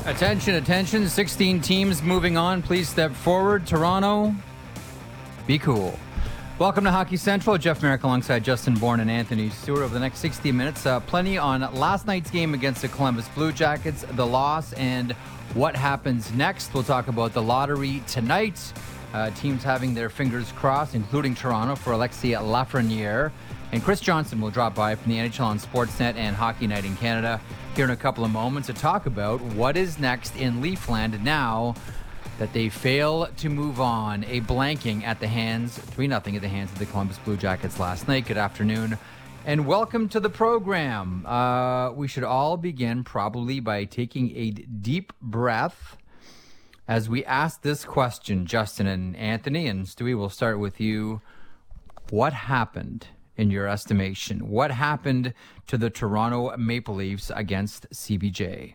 Attention, attention. 16 teams moving on. Please step forward. Toronto, be cool. Welcome to Hockey Central. Jeff Merrick alongside Justin Bourne and Anthony Stewart. Over the next 60 minutes, plenty on last night's game against the Columbus Blue Jackets, the loss, and what happens next. We'll talk about the lottery tonight. Teams having their fingers crossed, including Toronto, for Alexis Lafreniere. And Chris Johnson will drop by from the NHL on Sportsnet and Hockey Night in Canada here in a couple of moments to talk about what is next in Leafland now that they fail to move on. A blanking at the hands, 3-0 at the hands of the Columbus Blue Jackets last night. Good afternoon and welcome to the program. We should all begin probably by taking a deep breath as we ask this question, Justin and Anthony, and Stewie, we'll start with you. What happened in your estimation? What happened to the Toronto Maple Leafs against CBJ?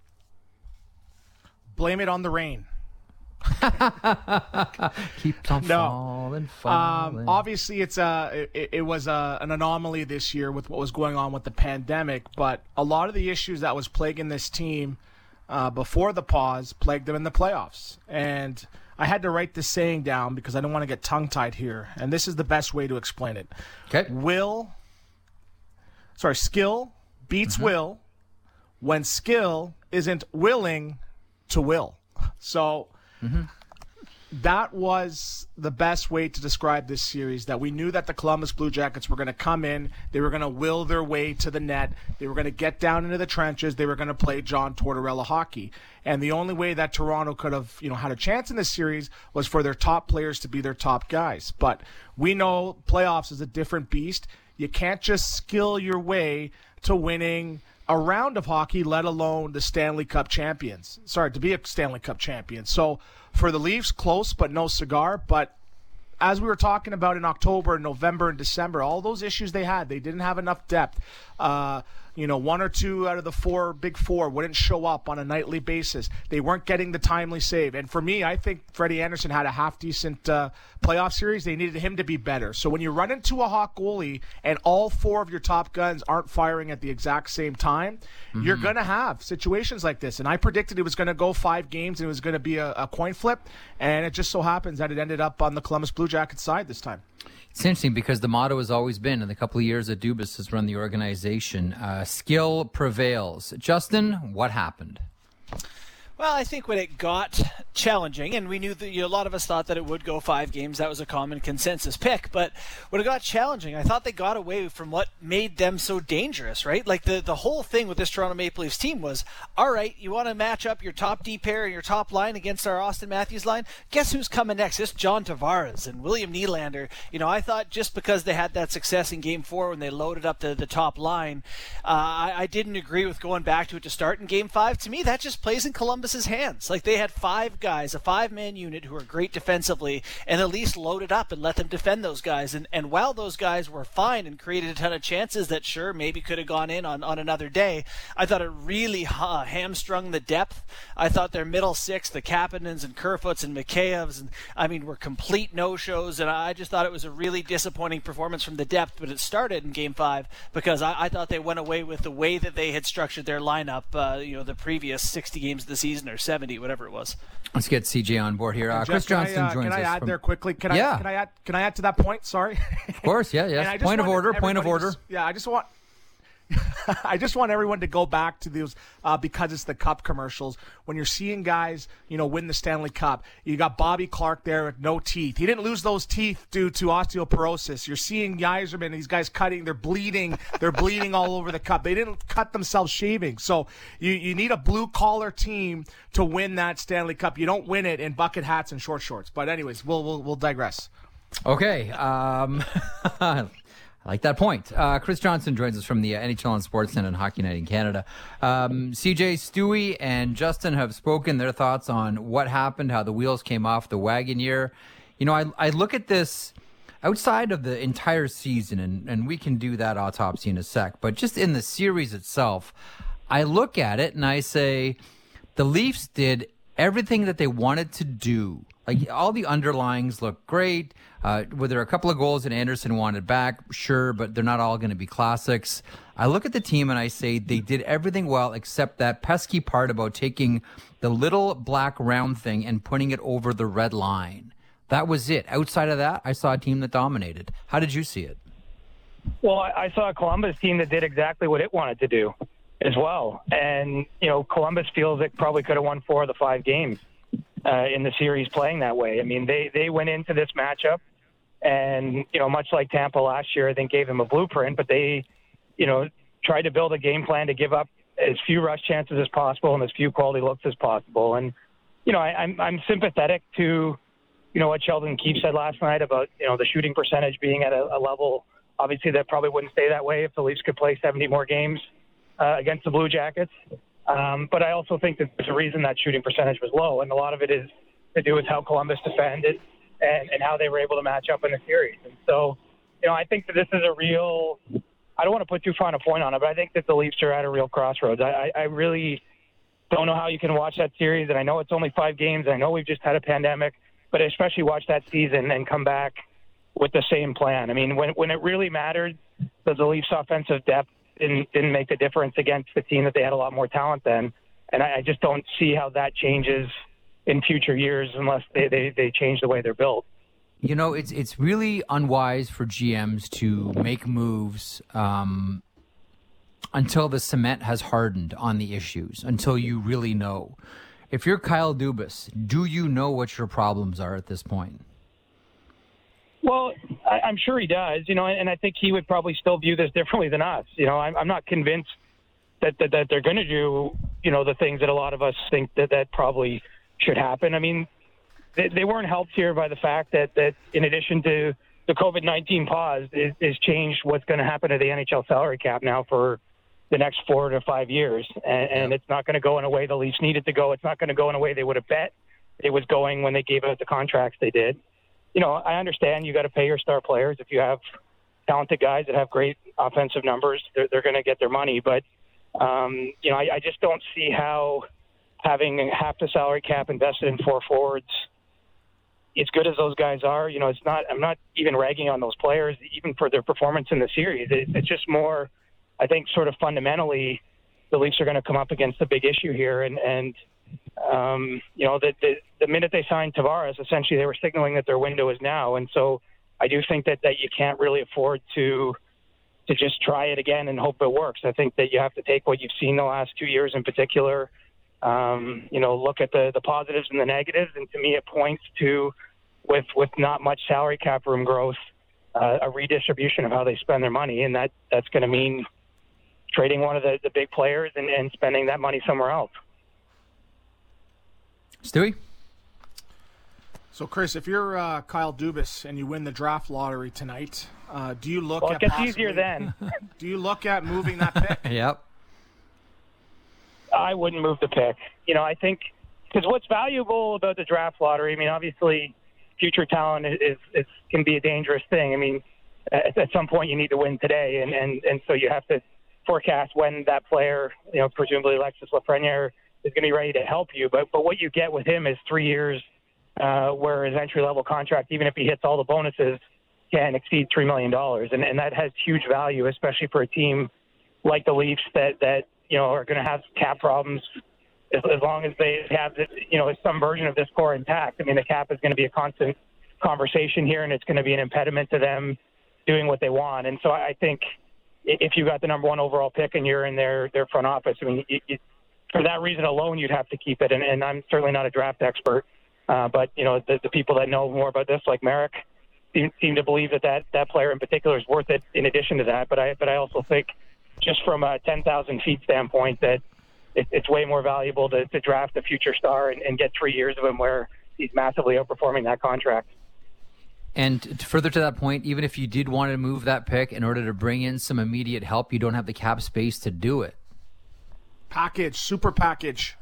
Blame it on the rain. Keeps on falling. Obviously, it was an anomaly this year with what was going on with the pandemic, but a lot of the issues that was plaguing this team before the pause plagued them in the playoffs. And I had to write this saying down because I don't want to get tongue-tied here, and this is the best way to explain it. Okay. Skill beats will when skill isn't willing to will. So that was the best way to describe this series, that we knew that the Columbus Blue Jackets were going to come in, they were going to will their way to the net, they were going to get down into the trenches, they were going to play John Tortorella hockey. And the only way that Toronto could have, had a chance in this series was for their top players to be their top guys. But we know playoffs is a different beast. You can't just skill your way to winning a round of hockey, let alone the Stanley Cup champions. Sorry, to be a Stanley Cup champion. So for the Leafs, close but no cigar. But as we were talking about in October, November, and December, all those issues they had, they didn't have enough depth. One or two out of the big four wouldn't show up on a nightly basis. They weren't getting the timely save. And for me, I think Freddie Anderson had a half-decent playoff series. They needed him to be better. So when you run into a hot goalie and all four of your top guns aren't firing at the exact same time, you're going to have situations like this. And I predicted it was going to go 5 games and it was going to be a coin flip. And it just so happens that it ended up on the Columbus Blue Jackets side this time. It's interesting because the motto has always been, in the couple of years that Dubas has run the organization, skill prevails. Justin, what happened? Well, I think when it got challenging, and we knew that a lot of us thought that it would go 5 games, that was a common consensus pick, but when it got challenging, I thought they got away from what made them so dangerous, right? Like the whole thing with this Toronto Maple Leafs team was, all right, you want to match up your top D pair and your top line against our Austin Matthews line? Guess who's coming next? It's John Tavares and William Nylander. I thought just because they had that success in Game 4 when they loaded up the top line, I didn't agree with going back to it to start in Game 5. To me, that just plays in Columbus's hands. Like, they had 5 guys, a 5-man unit who are great defensively, and at least loaded up and let them defend those guys. And while those guys were fine and created a ton of chances that sure maybe could have gone in on another day, I thought it really hamstrung the depth. I thought their middle six, the Kapanens and Kerfoots and Mikheyevs, were complete no-shows, and I just thought it was a really disappointing performance from the depth. But it started in Game 5 because I thought they went away with the way that they had structured their lineup the previous 60 games of the season, or 70, whatever it was. Let's get CJ on board here. Chris Johnston joins us. Can I add there quickly? Can I add to that point? Sorry. Of course, yeah. Point of order. I just want everyone to go back to those because it's the Cup commercials. When you're seeing guys, win the Stanley Cup, you got Bobby Clark there with no teeth. He didn't lose those teeth due to osteoporosis. You're seeing Yzerman, these guys cutting, they're bleeding all over the cup. They didn't cut themselves shaving. So you need a blue-collar team to win that Stanley Cup. You don't win it in bucket hats and short shorts. But anyways, we'll digress. Okay. I like that point. Chris Johnson joins us from the NHL on Sportsnet and Hockey Night in Canada. CJ, Stewie, and Justin have spoken their thoughts on what happened, how the wheels came off the wagon year. I look at this outside of the entire season, and we can do that autopsy in a sec, but just in the series itself, I look at it and I say the Leafs did everything that they wanted to do, like all the underlyings look great. Were there a couple of goals that Anderson wanted back? Sure, but they're not all going to be classics. I look at the team and I say they did everything well except that pesky part about taking the little black round thing and putting it over the red line. That was it. Outside of that, I saw a team that dominated. How did you see it? Well, I saw a Columbus team that did exactly what it wanted to do as well. And, Columbus feels it probably could have won 4 of the 5 games in the series playing that way. I mean, they went into this matchup and, much like Tampa last year, I think gave them a blueprint, but they, tried to build a game plan to give up as few rush chances as possible and as few quality looks as possible. And, I'm sympathetic to, what Sheldon Keefe said last night about, the shooting percentage being at a level, obviously that probably wouldn't stay that way if the Leafs could play 70 more games against the Blue Jackets. But I also think that there's a reason that shooting percentage was low, and a lot of it is to do with how Columbus defended and how they were able to match up in the series. And so, I think that this is a real – I don't want to put too fine a point on it, but I think that the Leafs are at a real crossroads. I really don't know how you can watch that series, and I know it's only 5 games. I know we've just had a pandemic, but especially watch that season and come back with the same plan. I mean, when it really mattered, the Leafs' offensive depth didn't make a difference against the team that they had a lot more talent than. And I just don't see how that changes in future years unless they change the way they're built. It's really unwise for GMs to make moves until the cement has hardened on the issues, until you really know. If you're Kyle Dubas, do you know what your problems are at this point? Well, I'm sure he does, and I think he would probably still view this differently than us. I'm not convinced that they're going to do, the things that a lot of us think that probably should happen. I mean, they weren't helped here by the fact that in addition to the COVID-19 pause, is changed what's going to happen to the NHL salary cap now for the next 4 to 5 years. And it's not going to go in a way the Leafs needed to go. It's not going to go in a way they would have bet it was going when they gave out the contracts they did. I understand you got to pay your star players. If you have talented guys that have great offensive numbers, they're going to get their money. But, I just don't see how having half the salary cap invested in 4 forwards, as good as those guys are, I'm not even ragging on those players, even for their performance in the series. It's just more, I think, sort of fundamentally, the Leafs are going to come up against a big issue here. And the minute they signed Tavares, essentially they were signaling that their window is now. And so I do think that you can't really afford to just try it again and hope it works. I think that you have to take what you've seen the last 2 years in particular, look at the positives and the negatives. And to me, it points to, with not much salary cap room growth, a redistribution of how they spend their money. And that's going to mean trading one of the big players and spending that money somewhere else. Stewie? So, Chris, if you're Kyle Dubas and you win the draft lottery tonight, do you look at it gets easier then. Do you look at moving that pick? Yep. I wouldn't move the pick. I think because what's valuable about the draft lottery, I mean, obviously future talent is can be a dangerous thing. I mean, at some point you need to win today, and so you have to forecast when that player, presumably Alexis Lafreniere, is going to be ready to help you. But what you get with him is 3 years where his entry-level contract, even if he hits all the bonuses, can exceed $3 million. And that has huge value, especially for a team like the Leafs that are going to have cap problems as long as they have, some version of this core intact. I mean, the cap is going to be a constant conversation here, and it's going to be an impediment to them doing what they want. And so I think if you got the number 1 overall pick and you're in their front office, I mean, for that reason alone, you'd have to keep it. And I'm certainly not a draft expert, but the people that know more about this, like Merrick, seem to believe that player in particular is worth it. In addition to that, but I also think, just from a 10,000 feet standpoint, that it's way more valuable to draft a future star and get 3 years of him where he's massively outperforming that contract. And further to that point, even if you did want to move that pick in order to bring in some immediate help, you don't have the cap space to do it. Super package.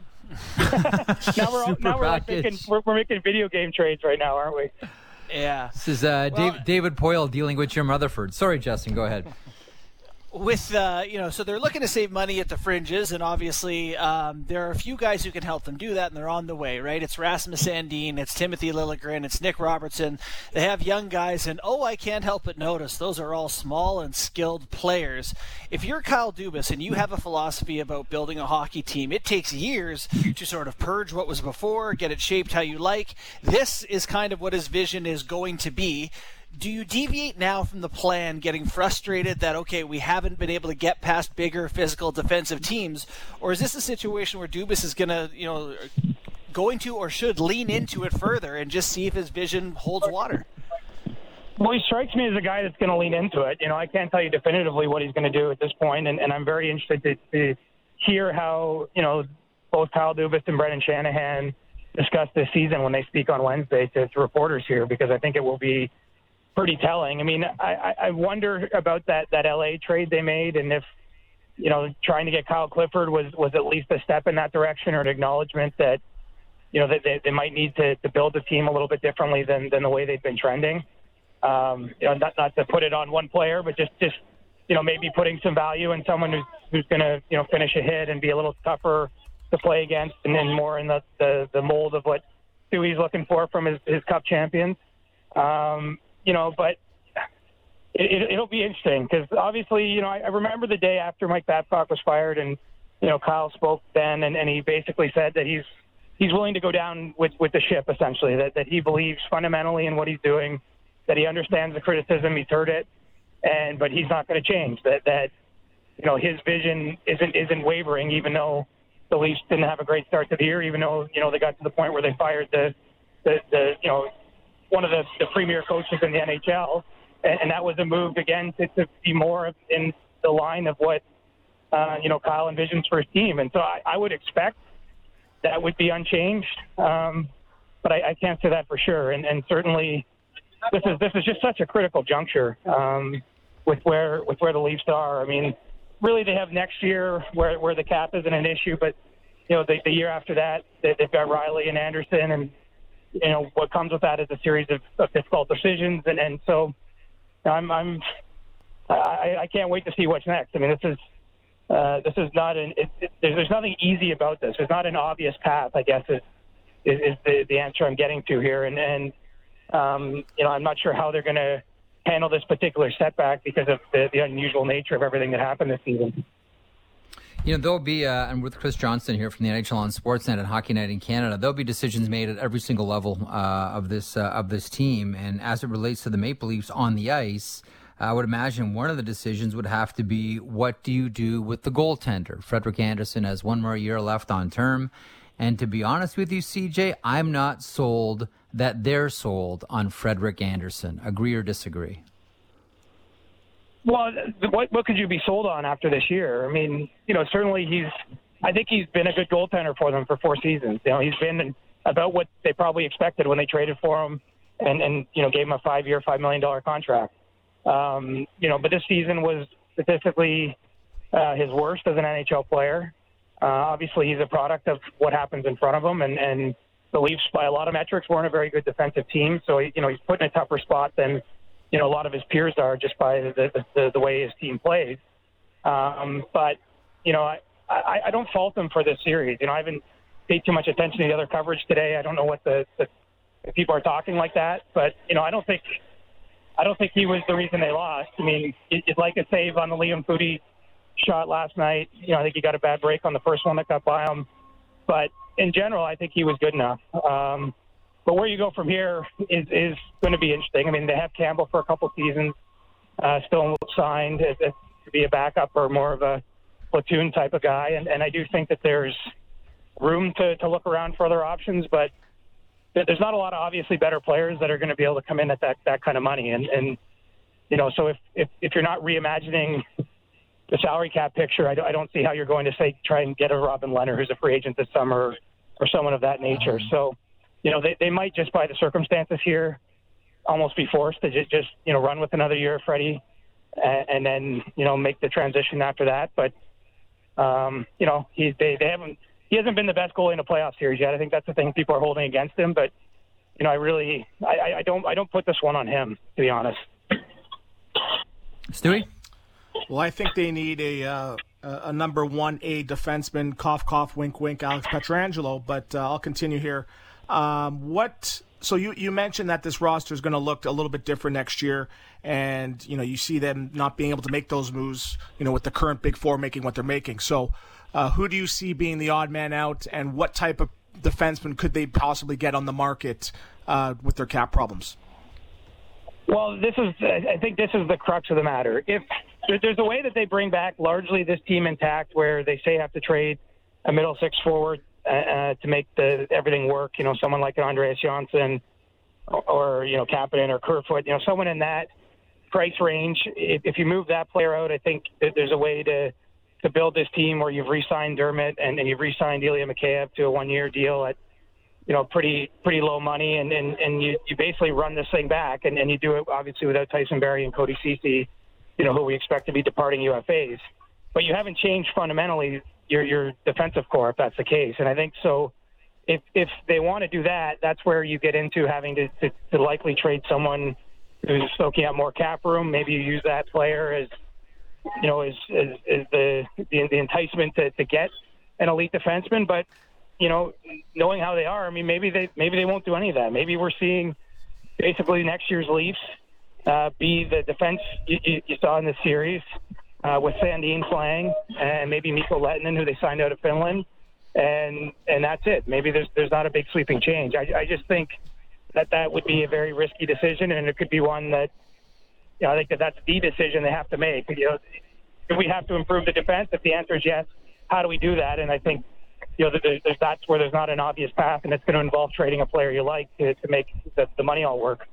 We're making video game trades right now, aren't we? Yeah. This is David Poyle dealing with Jim Rutherford. Sorry, Justin, go ahead. with so they're looking to save money at the fringes, and obviously there are a few guys who can help them do that, and they're on the way, right? It's Rasmus Sandin, it's Timothy Liljegren, it's Nick Robertson. They have young guys, and I can't help but notice those are all small and skilled players. If you're Kyle Dubas and you have a philosophy about building a hockey team, it takes years to sort of purge what was before, get it shaped how you like. This is kind of what his vision is going to be. Do you deviate now from the plan, getting frustrated that, okay, we haven't been able to get past bigger physical defensive teams? Or is this a situation where Dubas is going to or should lean into it further and just see if his vision holds water? Well, he strikes me as a guy that's going to lean into it. I can't tell you definitively what he's going to do at this point, and I'm very interested to hear how, both Kyle Dubas and Brendan Shanahan discuss this season when they speak on Wednesday to reporters here, because I think it will be pretty telling. I mean, I wonder about that LA trade they made, and if, trying to get Kyle Clifford was at least a step in that direction, or an acknowledgement that, that they might need to build the team a little bit differently than the way they've been trending. Not to put it on one player, but just maybe putting some value in someone who's going to, finish a hit and be a little tougher to play against, and then more in the mold of what Stewie's looking for from his Cup champions. But it'll be interesting, because obviously, I remember the day after Mike Babcock was fired, and, Kyle spoke then, and he basically said that he's willing to go down with the ship, essentially, that he believes fundamentally in what he's doing, that he understands the criticism, he's heard it, but he's not going to change, that his vision isn't wavering, even though the Leafs didn't have a great start to the year, even though, they got to the point where they fired the one of the premier coaches in the NHL, and that was a move again to be more in the line of what Kyle envisions for his team, and so I would expect that would be unchanged, but I can't say that for sure, and certainly this is just such a critical juncture with where the Leafs are. I mean, really they have next year where the cap isn't an issue, but the year after that they've got Riley and Anderson, and what comes with that is a series of difficult decisions, and so I can't wait to see what's next. I mean, this is not there's nothing easy about this. There's not an obvious path, I guess, is the answer I'm getting to here, and I'm not sure how they're going to handle this particular setback because of the unusual nature of everything that happened this season. There'll be, and with Chris Johnston here from the NHL on Sportsnet and Hockey Night in Canada, there'll be decisions made at every single level of this team. And as it relates to the Maple Leafs on the ice, I would imagine one of the decisions would have to be, what do you do with the goaltender? Frederik Andersen has one more year left on term. And to be honest with you, CJ, I'm not sold that they're sold on Frederik Andersen. Agree or disagree? Well, what could you be sold on after this year? I mean, certainly I think he's been a good goaltender for them for 4 seasons. He's been about what they probably expected when they traded for him and gave him a 5-year, $5 million contract. But this season was statistically his worst as an NHL player. Obviously, he's a product of what happens in front of him, and the Leafs, by a lot of metrics, weren't a very good defensive team. So, he's put in a tougher spot than a lot of his peers are, just by the way his team plays. But I don't fault him for this series. I haven't paid too much attention to the other coverage today. I don't know what the people are talking like that, but I don't think he was the reason they lost. I mean, you'd like a save on the Liam Foudy shot last night. I think he got a bad break on the first one that got by him, but in general, I think he was good enough. But where you go from here is going to be interesting. I mean, they have Campbell for a couple seasons, still signed to be a backup or more of a platoon type of guy. And I do think that there's room to look around for other options, but there's not a lot of obviously better players that are going to be able to come in at that kind of money. And so if you're not reimagining the salary cap picture, I don't see how you're going to try and get a Robin Lehner who's a free agent this summer or someone of that nature. So, they might, just by the circumstances here, almost be forced to just run with another year of Freddie and then, make the transition after that. But, he hasn't been the best goalie in a playoff series yet. I think that's the thing people are holding against him. But, I don't put this one on him, to be honest. Stewie? Well, I think they need a number 1A defenseman, cough, cough, wink, wink, Alex Pietrangelo, but I'll continue here. So you mentioned that this roster is going to look a little bit different next year, and you see them not being able to make those moves, with the current Big Four making what they're making. So who do you see being the odd man out, and what type of defenseman could they possibly get on the market with their cap problems? Well, I think this is the crux of the matter. If there's a way that they bring back largely this team intact, where they say have to trade a middle six forward to make everything work, someone like an Andreas Johnsson or Kapanen or Kerfoot, someone in that price range. If you move that player out, I think that there's a way to build this team where you've re-signed Dermott and you've re-signed Ilya Mikheyev to a 1-year deal at pretty low money, and you basically run this thing back, and you do it obviously without Tyson Barrie and Cody Ceci, who we expect to be departing UFAs. But you haven't changed fundamentally your defensive core, if that's the case. And I think so. If they want to do that, that's where you get into having to likely trade someone who's soaking up more cap room. Maybe you use that player as the enticement to get an elite defenseman. But knowing how they are, I mean, maybe they won't do any of that. Maybe we're seeing basically next year's Leafs be the defense you saw in this series with Sandin playing, and maybe Mikko Lehtinen, who they signed out of Finland, and that's it. Maybe there's not a big sweeping change. I just think that would be a very risky decision, and it could be one that I think that's the decision they have to make. Do we have to improve the defense? If the answer is yes, how do we do that? And I think that's where there's not an obvious path, and it's going to involve trading a player you like to make the money all work.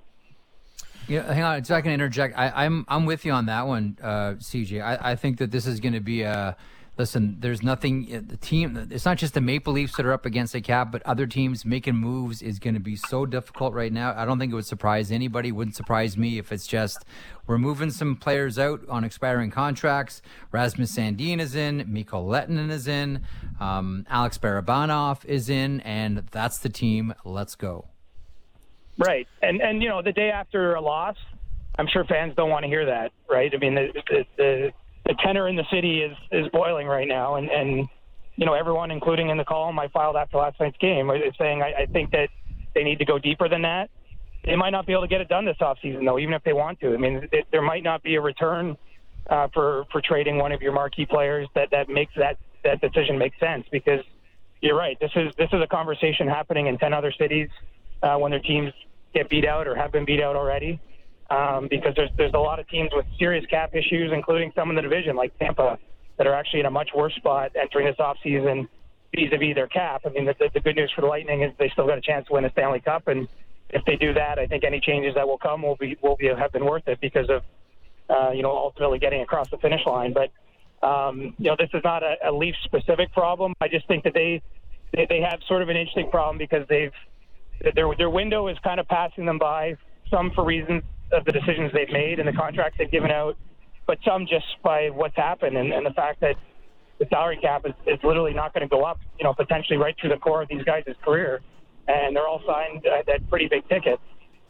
Yeah, hang on, so I can interject. I'm with you on that one, CJ. I think that this is going to be listen, there's nothing. The team. It's not just the Maple Leafs that are up against the cap, but other teams making moves is going to be so difficult right now. I don't think it would surprise anybody. It wouldn't surprise me if it's just we're moving some players out on expiring contracts. Rasmus Sandin is in. Mikko Lehtinen is in. Alex Barabanov is in, and that's the team. Let's go. Right, and the day after a loss, I'm sure fans don't want to hear that, right? I mean, the tenor in the city is boiling right now, and everyone, including in the column I filed after last night's game, is saying I think that they need to go deeper than that. They might not be able to get it done this offseason, though, even if they want to. I mean, there might not be a return for trading one of your marquee players that makes that decision make sense, because you're right. This is a conversation happening in 10 other cities when their teams get beat out or have been beat out already, because there's a lot of teams with serious cap issues, including some in the division like Tampa, that are actually in a much worse spot entering this offseason vis-a-vis their cap. I mean, the good news for the Lightning is they still got a chance to win a Stanley Cup, and if they do that, I think any changes that will come will have been worth it because of ultimately getting across the finish line. But this is not a Leafs specific problem. I just think that they have sort of an interesting problem because their window is kind of passing them by, some for reasons of the decisions they've made and the contracts they've given out, but some just by what's happened and the fact that the salary cap is literally not going to go up, potentially right through the core of these guys' career. And they're all signed at pretty big tickets.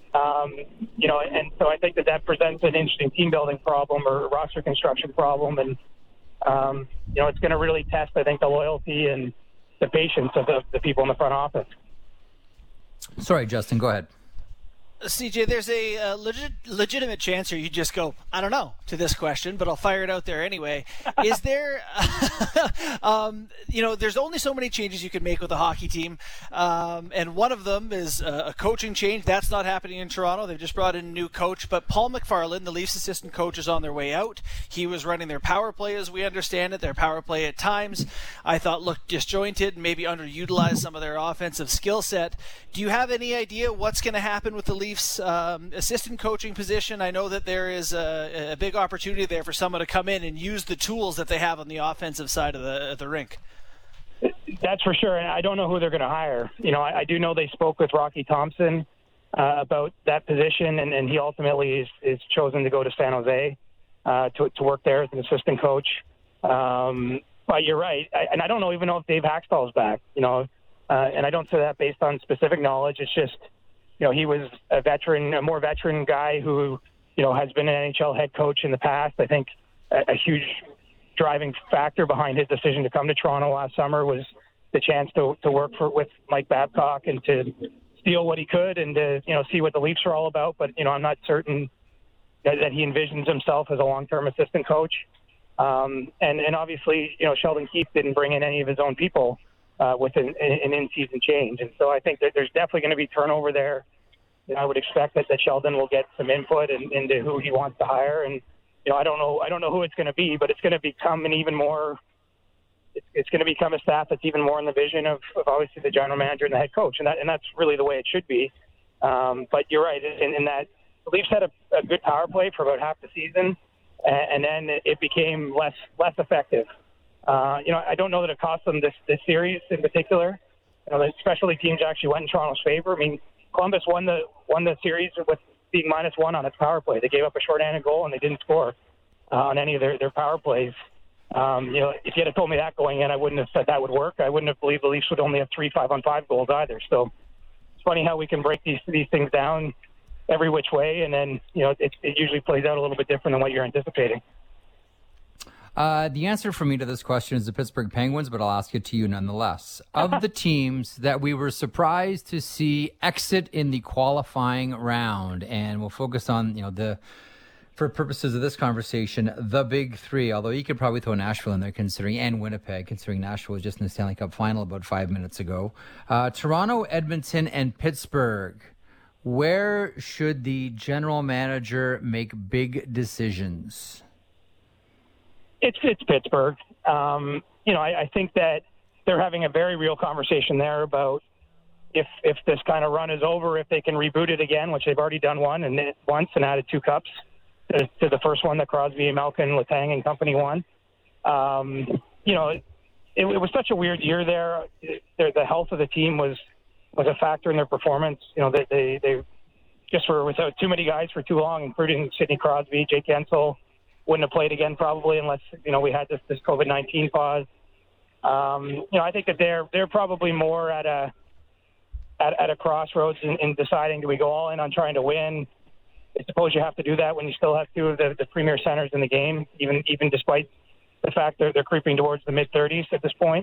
And so I think that presents an interesting team building problem or roster construction problem. And, it's going to really test, I think, the loyalty and the patience of the people in the front office. Sorry, Justin, go ahead. CJ, there's a legitimate chance here you just go, I don't know, to this question, but I'll fire it out there anyway. Is there, there's only so many changes you can make with a hockey team, and one of them is a coaching change. That's not happening in Toronto. They've just brought in a new coach, but Paul McFarland, the Leafs assistant coach, is on their way out. He was running their power play, as we understand it. Their power play at times, I thought, looked disjointed and maybe underutilized some of their offensive skill set. Do you have any idea what's going to happen with the Leafs assistant coaching position? I know that there is a big opportunity there for someone to come in and use the tools that they have on the offensive side of the rink. That's for sure. And I don't know who they're going to hire. I do know they spoke with Rocky Thompson about that position, and he ultimately is chosen to go to San Jose to work there as an assistant coach. But you're right. And I don't even know if Dave Haxtell is back, and I don't say that based on specific knowledge. It's just, he was a more veteran guy who, has been an NHL head coach in the past. I think a huge driving factor behind his decision to come to Toronto last summer was the chance to work with Mike Babcock and to steal what he could and to, see what the Leafs are all about. But, I'm not certain that he envisions himself as a long-term assistant coach. And obviously, Sheldon Keefe didn't bring in any of his own people with an in-season change. And so I think that there's definitely going to be turnover there. I would expect that Sheldon will get some input into who he wants to hire. And, I don't know who it's going to be, but it's going to become an even more – it's going to become a staff that's even more in the vision of obviously the general manager and the head coach. And that's really the way it should be. But you're right in that the Leafs had a good power play for about half the season, and then it became less effective. I don't know that it cost them this series in particular. Especially teams actually went in Toronto's favor. I mean, Columbus won the series with being -1 on its power play. They gave up a short-handed goal and they didn't score on any of their power plays. If you had told me that going in, I wouldn't have said that would work. I wouldn't have believed the Leafs would only have 3 5-on-5 goals either. So it's funny how we can break these things down every which way, and then it usually plays out a little bit different than what you're anticipating. The answer for me to this question is the Pittsburgh Penguins, but I'll ask it to you nonetheless. Of the teams that we were surprised to see exit in the qualifying round, and we'll focus on, for purposes of this conversation, the big three, although you could probably throw Nashville in there and Winnipeg, considering Nashville was just in the Stanley Cup final about 5 minutes ago. Toronto, Edmonton, and Pittsburgh. Where should the general manager make big decisions? It's Pittsburgh. I think that they're having a very real conversation there about if this kind of run is over, if they can reboot it again, which they've already done once and added 2 cups to the first one that Crosby, Malkin, Letang, and company won. It was such a weird year there. The health of the team was a factor in their performance. They just were without too many guys for too long, including Sidney Crosby, Jake Guentzel. Wouldn't have played again probably unless we had this COVID-19 pause. I think that they're probably more at a crossroads in deciding, do we go all in on trying to win? I suppose you have to do that when you still have 2 of the premier centers in the game, even despite the fact they're creeping towards the mid-30s at this point.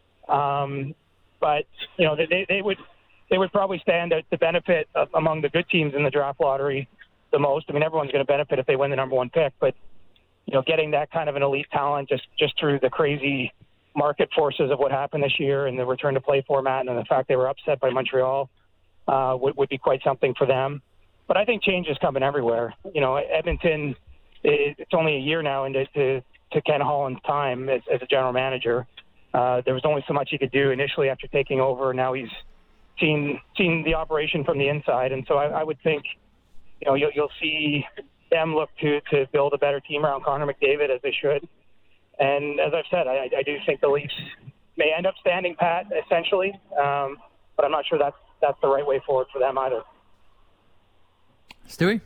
But they would probably stand to benefit among the good teams in the draft lottery the most. I mean, everyone's going to benefit if they win the number 1 pick, but getting that kind of an elite talent just through the crazy market forces of what happened this year and the return to play format and the fact they were upset by Montreal would be quite something for them. But I think change is coming everywhere. Edmonton, it's only a year now into Ken Holland's time as a general manager. There was only so much he could do initially after taking over. Now he's seen the operation from the inside. And so I would think, you'll see them look to build a better team around Connor McDavid, as they should. And as I've said, I do think the Leafs may end up standing pat, essentially, but I'm not sure that's the right way forward for them either. Stewie?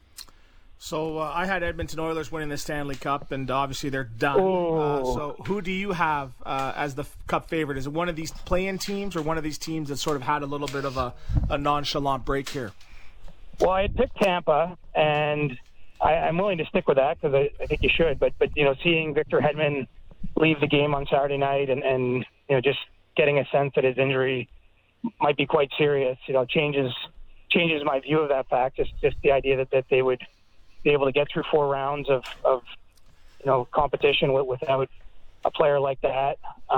So I had Edmonton Oilers winning the Stanley Cup, and obviously they're done. So who do you have as the Cup favorite? Is it one of these play-in teams or one of these teams that sort of had a little bit of a nonchalant break here? Well, I had picked Tampa, and I'm willing to stick with that because I think you should. But seeing Victor Hedman leave the game on Saturday night and just getting a sense that his injury might be quite serious, changes my view of that fact. Just the idea that they would be able to get through 4 rounds of competition without a player like that.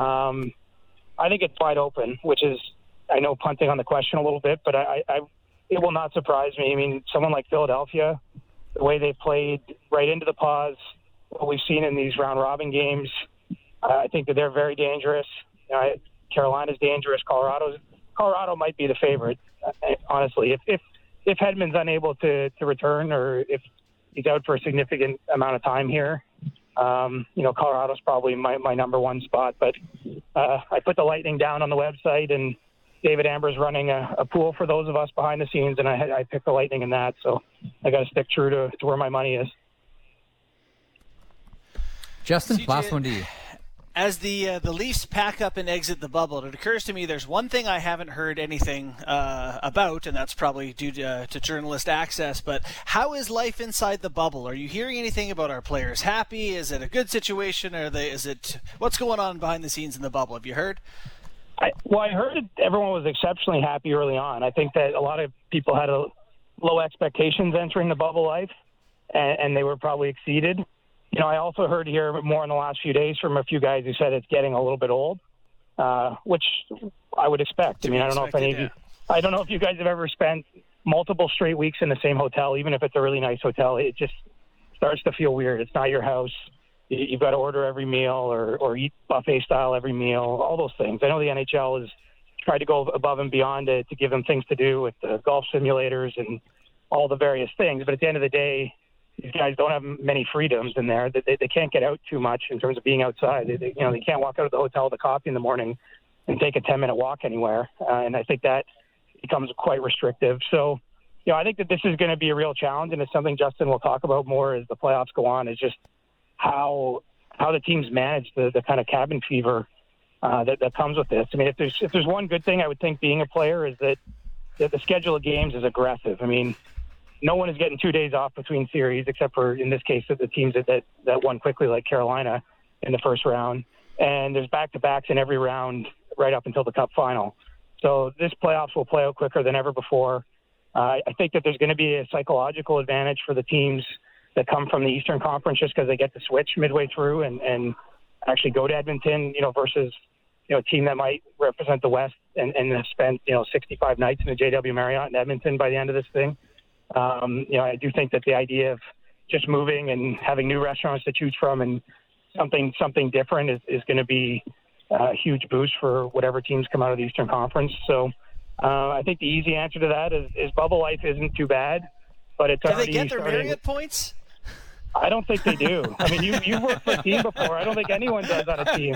I think it's wide open, which is, I know, punting on the question a little bit, but it will not surprise me. I mean, someone like Philadelphia, the way they played right into the pause, what we've seen in these round-robin games, I think that they're very dangerous. Carolina's dangerous. Colorado might be the favorite, honestly. If Hedman's unable to return or if he's out for a significant amount of time here, Colorado's probably my number 1 spot. But I put the Lightning down on the website, and David Amber's running a pool for those of us behind the scenes, and I picked the Lightning in that. So I got to stick true to where my money is. Justin, CJ, last one to you. As the Leafs pack up and exit the bubble, it occurs to me there's one thing I haven't heard anything about, and that's probably due to journalist access, but how is life inside the bubble? Are you hearing anything about our players happy? Is it a good situation? What's going on behind the scenes in the bubble? Have you heard? I heard everyone was exceptionally happy early on. I think that a lot of people had low expectations entering the bubble life, and they were probably exceeded. I also heard here more in the last few days from a few guys who said it's getting a little bit old, which I would expect. I don't know if any of you, I don't know if you guys have ever spent multiple straight weeks in the same hotel, even if it's a really nice hotel. It just starts to feel weird. It's not your house. You've got to order every meal or eat buffet style every meal, all those things. I know the NHL has tried to go above and beyond to give them things to do with the golf simulators and all the various things. But at the end of the day, these guys don't have many freedoms in there. They can't get out too much in terms of being outside. They can't walk out of the hotel with a coffee in the morning and take a 10-minute walk anywhere. And I think that becomes quite restrictive. So, I think that this is going to be a real challenge, and it's something Justin will talk about more as the playoffs go on, is just how the teams manage the kind of cabin fever that comes with this. If there's one good thing I would think being a player is that the schedule of games is aggressive. No one is getting 2 days off between series, except for, in this case, the teams that won quickly, like Carolina in the first round. And there's back-to-backs in every round right up until the Cup final. So this playoffs will play out quicker than ever before. I think that there's going to be a psychological advantage for the teams that come from the Eastern Conference just because they get to switch midway through and actually go to Edmonton, versus, a team that might represent the West and have spent, 65 nights in the JW Marriott in Edmonton by the end of this thing. I do think that the idea of just moving and having new restaurants to choose from and something different is going to be a huge boost for whatever teams come out of the Eastern Conference. So I think the easy answer to that is bubble life isn't too bad, but it's do already they get their starting. Marriott points? I don't think they do. You've worked for a team before. I don't think anyone does on a team.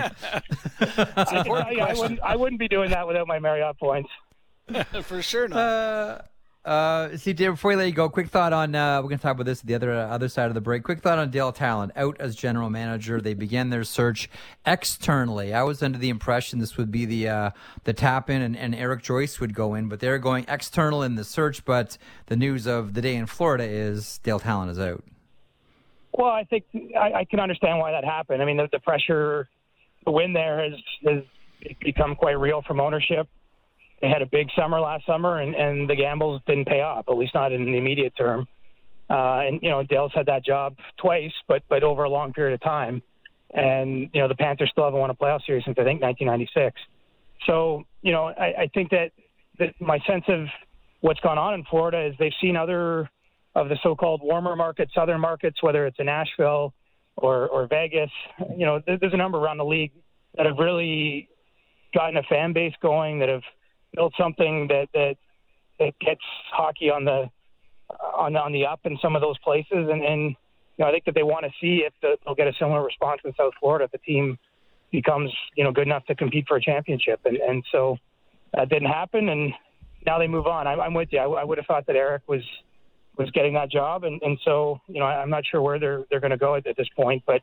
I wouldn't be doing that without my Marriott points. For sure not. CJ, before we let you go, quick thought on, we're going to talk about this at the other side of the break. Quick thought on Dale Talon, out as general manager. They began their search externally. I was under the impression this would be the tap-in and Eric Joyce would go in, but they're going external in the search. But the news of the day in Florida is Dale Talon is out. Well, I think I can understand why that happened. The pressure to win there has become quite real from ownership. They had a big summer last summer, and the gambles didn't pay off, at least not in the immediate term. Dale's had that job twice, but over a long period of time. And, the Panthers still haven't won a playoff series since, I think, 1996. So, I think that my sense of what's gone on in Florida is they've seen other of the so-called warmer markets, southern markets, whether it's in Nashville or Vegas. There's a number around the league that have really gotten a fan base going, that have built something that gets hockey on the up in some of those places, and I think that they want to see if they'll get a similar response in South Florida if the team becomes good enough to compete for a championship, and so that didn't happen, and now they move on. I'm with you. I would have thought that Eric was getting that job, and so I'm not sure where they're going to go at this point, but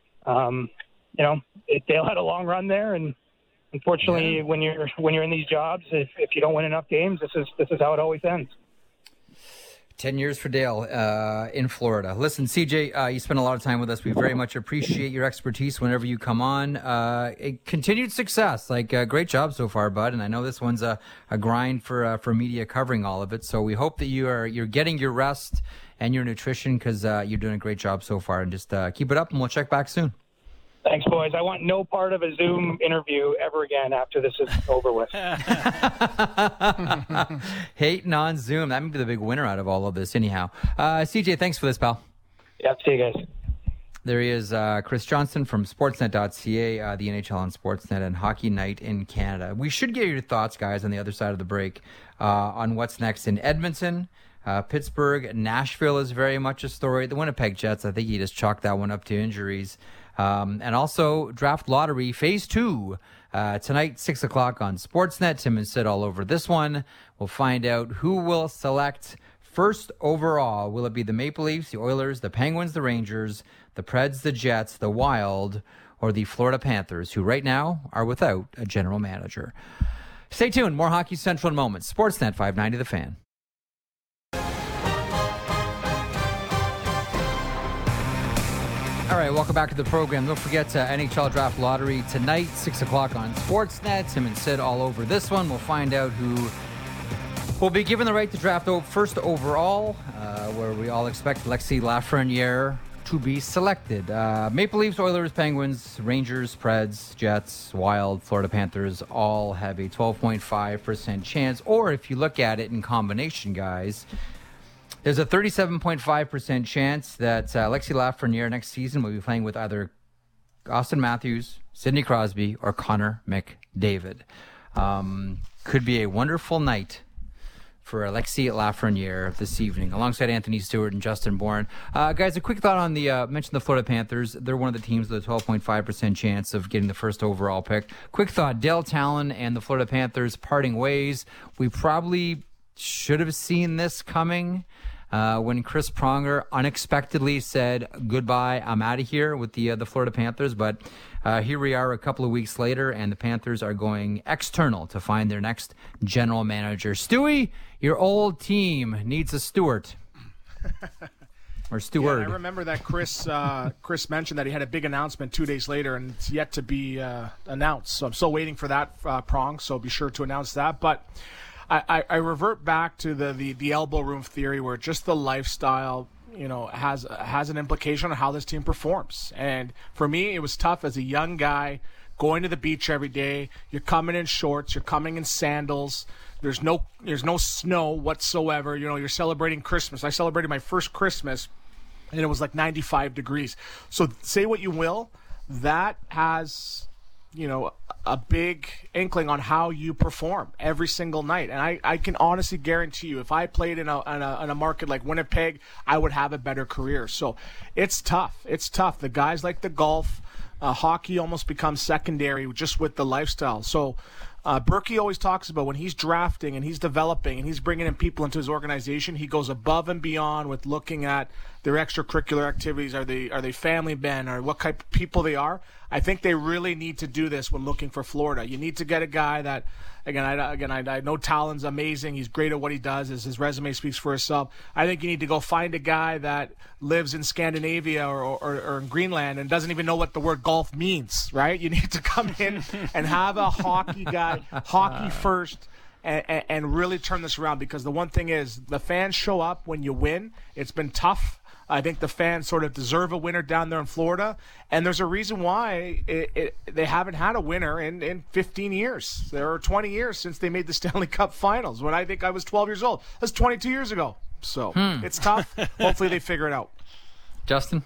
Dale had a long run there, and unfortunately, when you're in these jobs, if you don't win enough games, this is how it always ends. 10 years for Dale in Florida. Listen, CJ, you spend a lot of time with us. We very much appreciate your expertise whenever you come on. Continued success. Great job so far, bud. And I know this one's a grind for media covering all of it. So we hope that you're getting your rest and your nutrition, because you're doing a great job so far. And just keep it up, and we'll check back soon. Thanks, boys. I want no part of a Zoom interview ever again after this is over with. Hating on Zoom. That may be the big winner out of all of this anyhow. CJ, thanks for this, pal. Yeah, see you guys. There he is, Chris Johnston from Sportsnet.ca, the NHL on Sportsnet, and Hockey Night in Canada. We should get your thoughts, guys, on the other side of the break on what's next in Edmonton. Pittsburgh, Nashville is very much a story. The Winnipeg Jets, I think he just chalked that one up to injuries. And also Draft Lottery Phase 2 tonight, 6 o'clock on Sportsnet. Tim and Sid all over this one. We'll find out who will select first overall. Will it be the Maple Leafs, the Oilers, the Penguins, the Rangers, the Preds, the Jets, the Wild, or the Florida Panthers, who right now are without a general manager. Stay tuned. More Hockey Central in moments. Sportsnet 590 The Fan. All right, welcome back to the program. Don't forget NHL Draft Lottery tonight, 6 o'clock on Sportsnet. Tim and Sid all over this one. We'll find out who will be given the right to draft first overall, where we all expect Alexis Lafreniere to be selected. Maple Leafs, Oilers, Penguins, Rangers, Preds, Jets, Wild, Florida Panthers all have a 12.5% chance. Or if you look at it in combination, guys, there's a 37.5% chance that Alexis Lafreniere next season will be playing with either Austin Matthews, Sidney Crosby, or Connor McDavid. Could be a wonderful night for Alexis Lafreniere this evening, alongside Anthony Stewart and Justin Bourne. Guys, a quick thought on mentioned the Florida Panthers. They're one of the teams with a 12.5% chance of getting the first overall pick. Quick thought, Dale Talon and the Florida Panthers parting ways. We probably should have seen this coming. When Chris Pronger unexpectedly said, "Goodbye, I'm out of here" with the Florida Panthers. But here we are a couple of weeks later, and the Panthers are going external to find their next general manager. Stewie, your old team needs a Stewart. Or Stewart. Yeah, I remember that Chris mentioned that he had a big announcement 2 days later, and it's yet to be announced. So I'm still waiting for that, Prong, so be sure to announce that. But I revert back to the elbow room theory, where just the lifestyle, has an implication on how this team performs. And for me, it was tough as a young guy going to the beach every day. You're coming in shorts, you're coming in sandals. There's no snow whatsoever. You're celebrating Christmas. I celebrated my first Christmas, and it was like 95 degrees. So say what you will, that has a big inkling on how you perform every single night. And I can honestly guarantee you, if I played in a market like Winnipeg, I would have a better career. So it's tough. It's tough. The guys like the golf, hockey almost becomes secondary just with the lifestyle. So Berkey always talks about when he's drafting and he's developing and he's bringing in people into his organization, he goes above and beyond with looking at their extracurricular activities. Are they family men, or what type of people they are? I think they really need to do this when looking for Florida. You need to get a guy that, I know Talon's amazing. He's great at what he does. His resume speaks for itself. I think you need to go find a guy that lives in Scandinavia or in Greenland and doesn't even know what the word golf means, right? You need to come in and have a hockey guy, hockey first, and really turn this around, because the one thing is the fans show up when you win. It's been tough. I think the fans sort of deserve a winner down there in Florida, and there's a reason why they haven't had a winner in 15 years. There are 20 years since they made the Stanley Cup Finals, when I think I was 12 years old. That's 22 years ago. So it's tough. Hopefully they figure it out. Justin?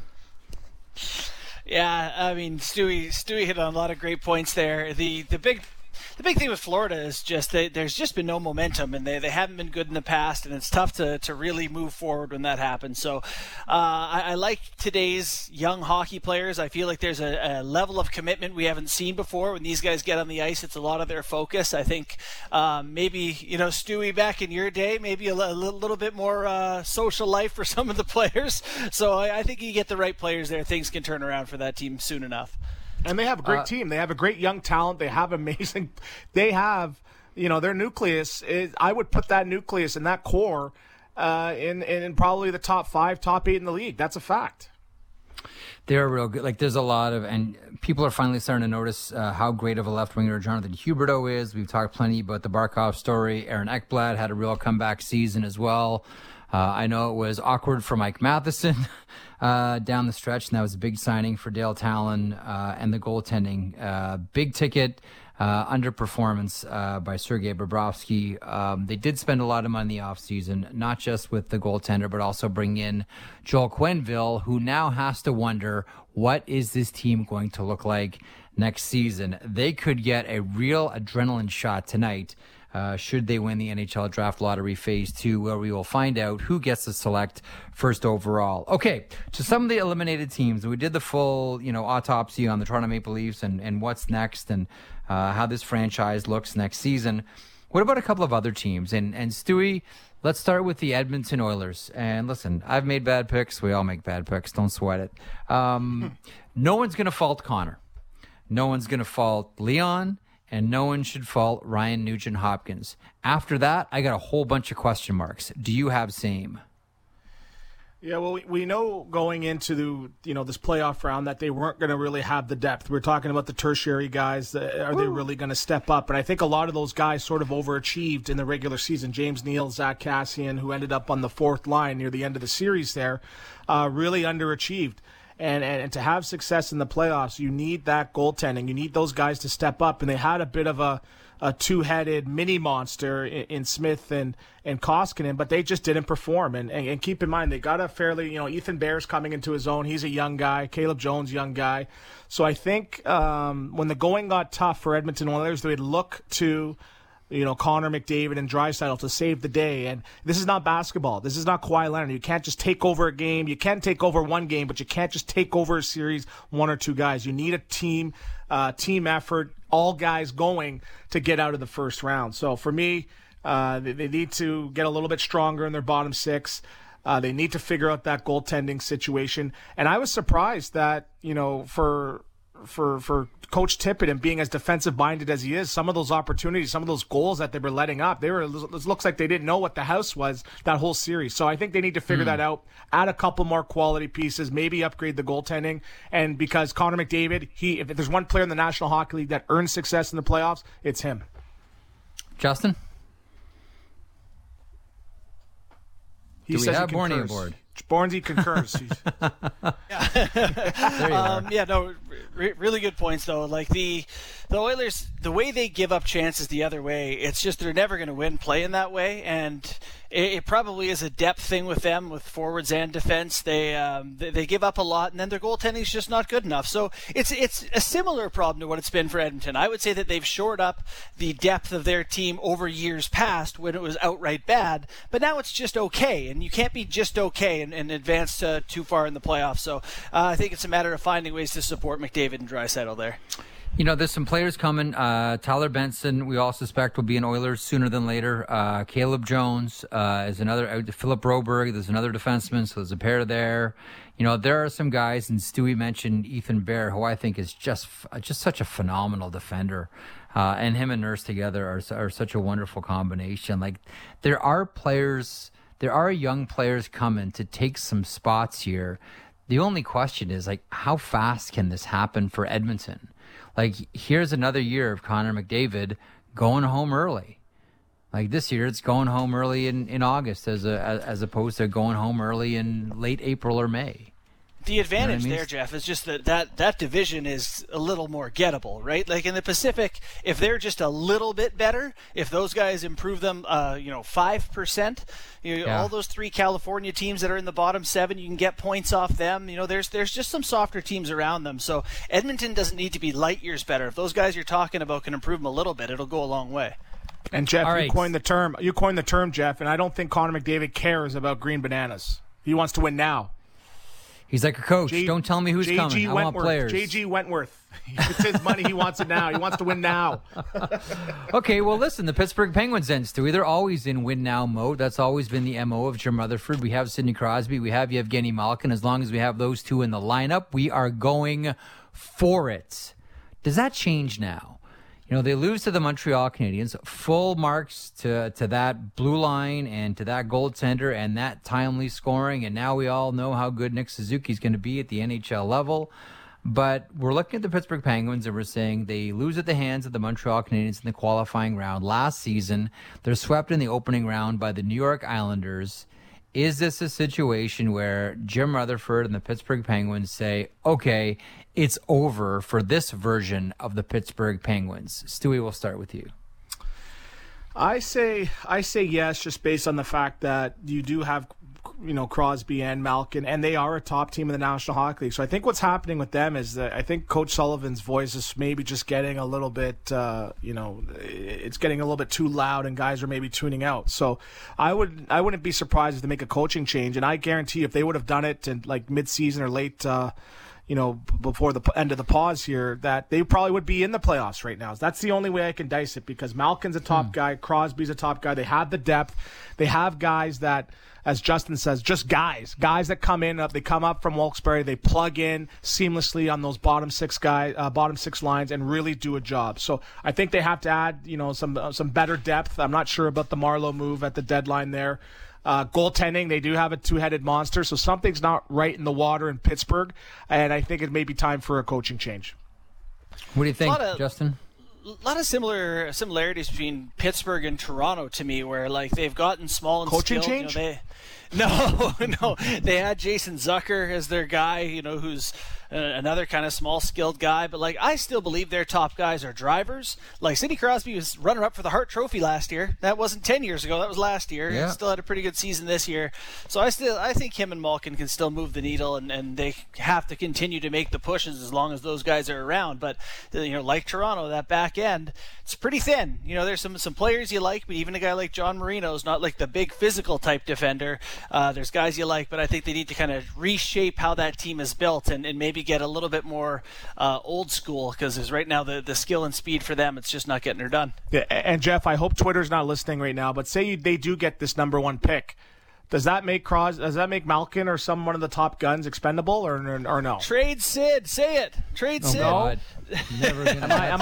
Yeah, I mean, Stewie hit on a lot of great points there. The big thing with Florida is just there's just been no momentum, and they haven't been good in the past, and it's tough to really move forward when that happens. So I like today's young hockey players. I feel like there's a level of commitment we haven't seen before. When these guys get on the ice, it's a lot of their focus. I think maybe, Stewie, back in your day, maybe a little bit more social life for some of the players. So I think you get the right players there, things can turn around for that team soon enough. And they have a great team. They have a great young talent. They have amazing – they have, their nucleus is – I would put that nucleus and that core in probably the top 5, top 8 in the league. That's a fact. They're real good. Like, there's a lot of – and people are finally starting to notice how great of a left-winger Jonathan Huberdeau is. We've talked plenty about the Barkov story. Aaron Ekblad had a real comeback season as well. I know it was awkward for Mike Matheson down the stretch, and that was a big signing for Dale Talon and the goaltending. Big ticket underperformance by Sergei Bobrovsky. They did spend a lot of money in the offseason, not just with the goaltender, but also bring in Joel Quenneville, who now has to wonder, what is this team going to look like next season? They could get a real adrenaline shot tonight should they win the NHL Draft Lottery Phase 2, where we will find out who gets to select first overall. Okay, to some of the eliminated teams, we did the full, autopsy on the Toronto Maple Leafs and what's next and how this franchise looks next season. What about a couple of other teams? And Stewie, let's start with the Edmonton Oilers. And listen, I've made bad picks. We all make bad picks. Don't sweat it. No one's going to fault Connor. no one's going to fault Leon, and no one should fault Ryan Nugent-Hopkins. After that, I got a whole bunch of question marks. Do you have same? Yeah, well, we know going into this playoff round that they weren't going to really have the depth. We're talking about the tertiary guys. Are they really going to step up? And I think a lot of those guys sort of overachieved in the regular season. James Neal, Zach Kassian, who ended up on the fourth line near the end of the series there, really underachieved. And to have success in the playoffs, you need that goaltending. You need those guys to step up. And they had a bit of a two-headed mini monster in Smith and Koskinen, but they just didn't perform. And keep in mind, they got a fairly, Ethan Bear's coming into his own. He's a young guy. Caleb Jones, young guy. So I think when the going got tough for Edmonton Oilers, they would look to Connor McDavid and Draisaitl to save the day. And this is not basketball. This is not Kawhi Leonard. You can't just take over a game. You can take over one game, but you can't just take over a series, one or two guys. You need a team effort, all guys going to get out of the first round. So for me, they need to get a little bit stronger in their bottom six. They need to figure out that goaltending situation. And I was surprised that, for Coach Tippett and being as defensive-minded as he is, some of those opportunities, some of those goals that they were letting up, it looks like they didn't know what the house was that whole series. So I think they need to figure that out, add a couple more quality pieces, maybe upgrade the goaltending. And because Connor McDavid, if there's one player in the National Hockey League that earns success in the playoffs, it's him. Justin? He says he concurs. Aboard? Bornsy concurs. Really good points though. Like the Oilers, the way they give up chances the other way, it's just they're never going to win playing that way, and it probably is a depth thing with them, with forwards and defense. They give up a lot, and then their goaltending is just not good enough. So it's a similar problem to what it's been for Edmonton. I would say that they've shored up the depth of their team over years past when it was outright bad, but now it's just okay, and you can't be just okay and advance too far in the playoffs. So I think it's a matter of finding ways to support McDavid and Draisaitl there. There's some players coming. Tyler Benson, we all suspect, will be an Oilers sooner than later. Caleb Jones is another. Philip Broberg, there's another defenseman, so there's a pair there. There are some guys, and Stewie mentioned Ethan Bear, who I think is just such a phenomenal defender. And him and Nurse together are such a wonderful combination. Like, there are young players coming to take some spots here. The only question is, like, how fast can this happen for Edmonton? Like, here's another year of Connor McDavid going home early. Like, this year, it's going home early in August as opposed to going home early in late April or May. The advantage there, Jeff, is just that division is a little more gettable, right? Like in the Pacific, if they're just a little bit better, if those guys improve them, 5%, all those three California teams that are in the bottom 7, you can get points off them. There's just some softer teams around them. So Edmonton doesn't need to be light years better. If those guys you're talking about can improve them a little bit, it'll go a long way. And Jeff, you coined the term, Jeff, and I don't think Connor McDavid cares about green bananas. He wants to win now. He's like a coach. Don't tell me who's coming. I want players. J.G. Wentworth. It's his money. He wants it now. He wants to win now. Okay, well, listen, the Pittsburgh Penguins then, Stewie, they're always in win-now mode. That's always been the MO of Jim Rutherford. We have Sidney Crosby. We have Yevgeny Malkin. As long as we have those two in the lineup, we are going for it. Does that change now? They lose to the Montreal Canadiens, full marks to that blue line and to that goaltender and that timely scoring. And now we all know how good Nick Suzuki is going to be at the NHL level. But we're looking at the Pittsburgh Penguins and we're saying they lose at the hands of the Montreal Canadiens in the qualifying round. Last season, they're swept in the opening round by the New York Islanders. Is this a situation where Jim Rutherford and the Pittsburgh Penguins say, okay, it's over for this version of the Pittsburgh Penguins? Stewie, we'll start with you. I say yes, just based on the fact that you do have, Crosby and Malkin, and they are a top team in the National Hockey League. So I think what's happening with them is that I think Coach Sullivan's voice is maybe just getting a little bit, it's getting a little bit too loud, and guys are maybe tuning out. So I wouldn't be surprised if they make a coaching change, and I guarantee if they would have done it in like mid-season or late before the end of the pause here, that they probably would be in the playoffs right now. That's the only way I can dice it, because Malkin's a top guy, Crosby's a top guy. They have the depth. They have guys that, as Justin says, just guys that come in, they come up from Wilkes-Barre, they plug in seamlessly on those bottom six lines and really do a job. So I think they have to add, some better depth. I'm not sure about the Marleau move at the deadline there. Goaltending, they do have a two-headed monster, so something's not right in the water in Pittsburgh, and I think it may be time for a coaching change. What do you think, Justin? A lot of similarities between Pittsburgh and Toronto to me, where like they've gotten small and coaching skilled. Change? No. They had Jason Zucker as their guy, who's another kind of small skilled guy. But like, I still believe their top guys are drivers. Like Sidney Crosby was runner-up for the Hart Trophy last year. That wasn't 10 years ago. That was last year. Yeah. He still had a pretty good season this year. So I think him and Malkin can still move the needle, and they have to continue to make the pushes as long as those guys are around. But like Toronto, that back end, it's pretty thin. There's some players you like, but even a guy like John Marino is not like the big physical type defender. There's guys you like, but I think they need to kind of reshape how that team is built and maybe get a little bit more old school, because there's right now the skill and speed for them, it's just not getting her done. Yeah, and Jeff, I hope Twitter's not listening right now, but say they do get this number one pick. Does that make Malkin or one of the top guns expendable or no? Trade Sid, say it. Trade Sid. God. Never gonna am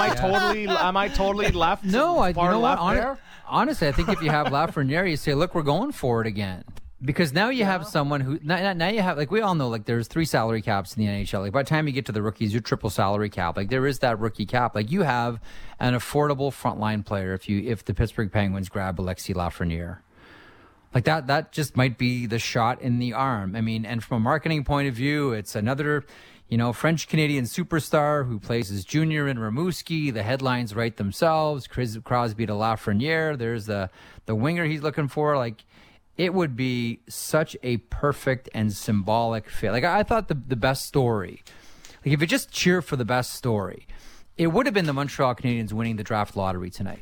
I totally left? No, you know what? Honestly, I think if you have Lafreniere, you say, look, we're going for it again. Because now you have someone who now you have, like, we all know, like, there's 3 salary caps in the NHL. Like, by the time you get to the rookies, you're triple salary cap. Like, there is that rookie cap. Like, you have an affordable frontline player if the Pittsburgh Penguins grab Alexis Lafreniere. Like, that just might be the shot in the arm. I mean, and from a marketing point of view, it's another, French-Canadian superstar who plays as junior in Rimouski. The headlines write themselves. Crosby to Lafreniere. There's the winger he's looking for. Like, it would be such a perfect and symbolic fit. Like, I thought the best story, like, if you just cheer for the best story, it would have been the Montreal Canadiens winning the draft lottery tonight.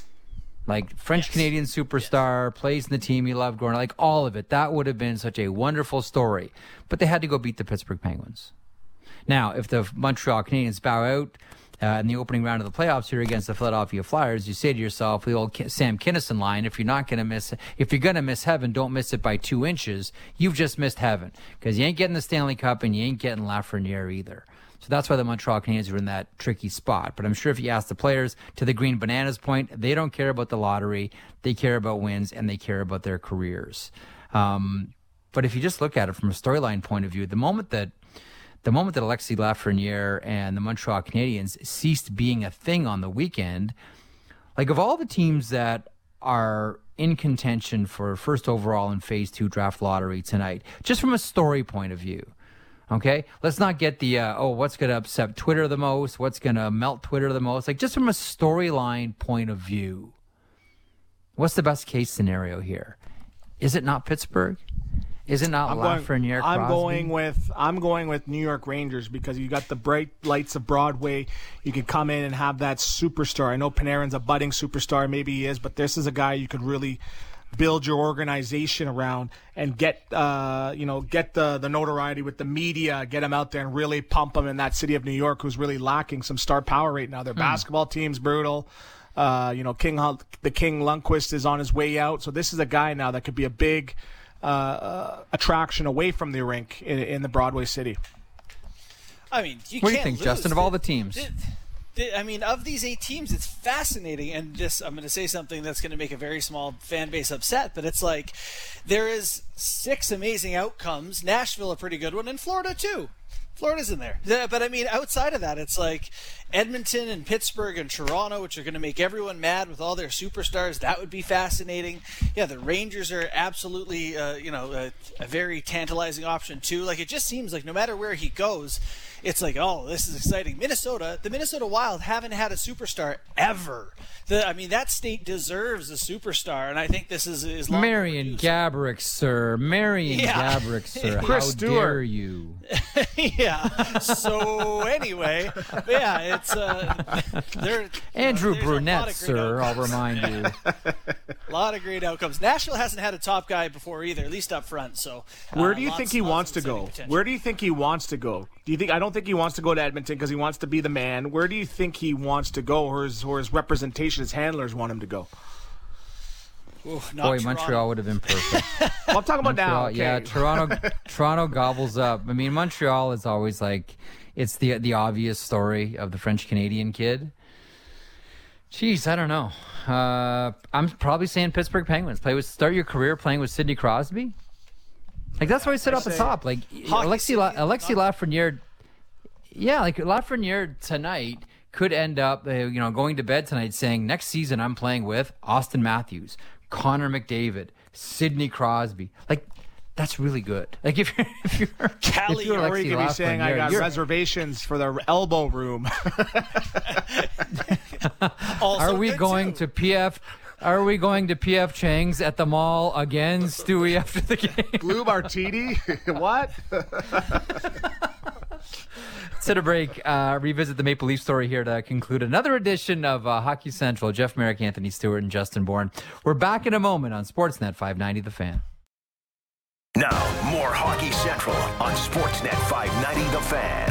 Like, French-Canadian superstar, plays in the team you love growing up, like, all of it. That would have been such a wonderful story. But they had to go beat the Pittsburgh Penguins. Now, if the Montreal Canadiens bow out in the opening round of the playoffs here against the Philadelphia Flyers, you say to yourself, the old Sam Kinison line, if you're going to miss heaven, don't miss it by 2 inches. You've just missed heaven, because you ain't getting the Stanley Cup and you ain't getting Lafreniere either. So that's why the Montreal Canadiens are in that tricky spot. But I'm sure if you ask the players, to the Green Bananas point, they don't care about the lottery. They care about wins, and they care about their careers. But if you just look at it from a storyline point of view, the moment that Alexis Lafreniere and the Montreal Canadiens ceased being a thing on the weekend, like, of all the teams that are in contention for first overall in Phase 2 draft lottery tonight, just from a story point of view, okay? Let's not get the, what's going to upset Twitter the most, what's going to melt Twitter the most. Like, just from a storyline point of view, what's the best case scenario here? Is it not Pittsburgh? Is it not Lafreniere? I'm going with New York Rangers, because you got the bright lights of Broadway. You could come in and have that superstar. I know Panarin's a budding superstar, maybe he is, but this is a guy you could really build your organization around and get the notoriety with the media, get him out there and really pump him in that city of New York, who's really lacking some star power right now. Their basketball team's brutal. King Lundqvist is on his way out, so this is a guy now that could be a big attraction away from the rink in the Broadway city. I mean, what do you think, Justin, of all the teams? Of these 8 teams, it's fascinating, and I'm going to say something that's going to make a very small fan base upset, but it's like there is 6 amazing outcomes. Nashville, a pretty good one, and Florida too. Florida's in there. But I mean, outside of that, it's like Edmonton and Pittsburgh and Toronto, which are going to make everyone mad with all their superstars. That would be fascinating. Yeah, the Rangers are absolutely, a very tantalizing option too. Like, it just seems like no matter where he goes, it's like, oh, this is exciting. The Minnesota Wild haven't had a superstar ever. That state deserves a superstar, and I think this is Marian Gaborik, sir. Gaborik, sir. Chris How Stewart. dare you? Yeah. So anyway, it's Andrew there's Brunette, sir. I'll remind you. A lot of great outcomes. Nashville hasn't had a top guy before either, at least up front. So, where do you think he wants to go? Where do you think he wants to go? Do you think? I don't think he wants to go to Edmonton because he wants to be the man. Where do you think he wants to go, or his representation, his handlers want him to go? Ooh, Boy, Montreal would have been perfect. Well, I'm talking about now. Okay. Yeah, Toronto gobbles up. I mean, Montreal is always like it's the obvious story of the French Canadian kid. Jeez, I don't know. I'm probably saying Pittsburgh Penguins. Start your career playing with Sidney Crosby. Like that's why I said off the top. Like Alexis Lafreniere. Yeah, like Lafreniere tonight could end up, going to bed tonight saying next season I'm playing with Austin Matthews, Connor McDavid, Sidney Crosby. Like that's really good. Like if you're Callie, or he could be saying I got reservations for the elbow room. Are we going to PF Chang's at the mall again, Stewie, after the game? Blue Martini? What? Let's hit a break. Revisit the Maple Leaf story here to conclude another edition of Hockey Central. Jeff Merrick, Anthony Stewart, and Justin Bourne. We're back in a moment on Sportsnet 590 The Fan. Now, more Hockey Central on Sportsnet 590 The Fan.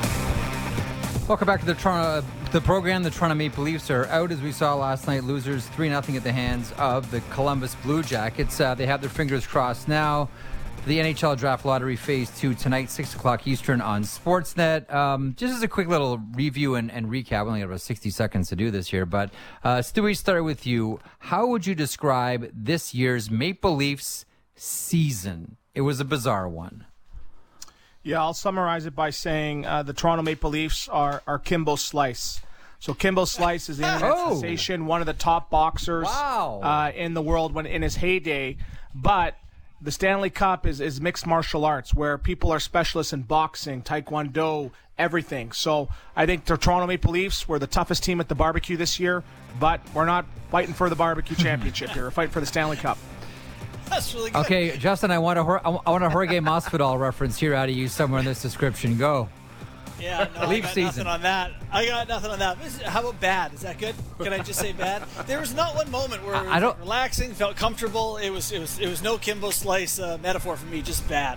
Welcome back to the program. The Toronto Maple Leafs are out, as we saw last night. Losers 3-0 at the hands of the Columbus Blue Jackets. They have their fingers crossed now. The NHL Draft Lottery Phase 2 tonight, 6 o'clock Eastern on Sportsnet. Just as a quick little review and recap, we only got about 60 seconds to do this here. But Stewie, start with you. How would you describe this year's Maple Leafs season? It was a bizarre one. Yeah, I'll summarize it by saying the Toronto Maple Leafs are Kimbo Slice. So Kimbo Slice is the internet sensation, one of the top boxers in the world when in his heyday. But the Stanley Cup is mixed martial arts, where people are specialists in boxing, taekwondo, everything. So I think the Toronto Maple Leafs were the toughest team at the barbecue this year, but we're not fighting for the barbecue championship here. We're fighting for the Stanley Cup. That's really good. Okay, Justin, I want a Jorge Masvidal reference here out of you somewhere in this description. Go. Yeah, no, Leaf I got season. nothing on that. I got nothing on that. How about bad? Is that good? Can I just say bad? There was not one moment where it was relaxing, felt comfortable. It was no Kimbo Slice metaphor for me, just bad.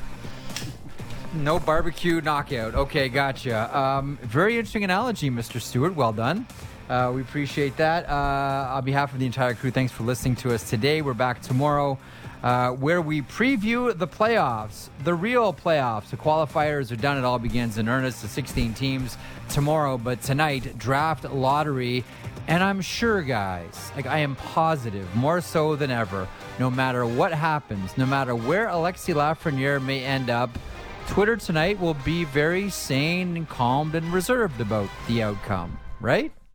No barbecue knockout. Okay, gotcha. Very interesting analogy, Mr. Stewart. Well done. We appreciate that. On behalf of the entire crew, thanks for listening to us today. We're back tomorrow where we preview the playoffs, the real playoffs. The qualifiers are done. It all begins in earnest. The 16 teams tomorrow. But tonight, draft lottery. And I'm sure, guys, I am positive, more so than ever, no matter what happens, no matter where Alexis Lafreniere may end up, Twitter tonight will be very sane and calmed and reserved about the outcome, right?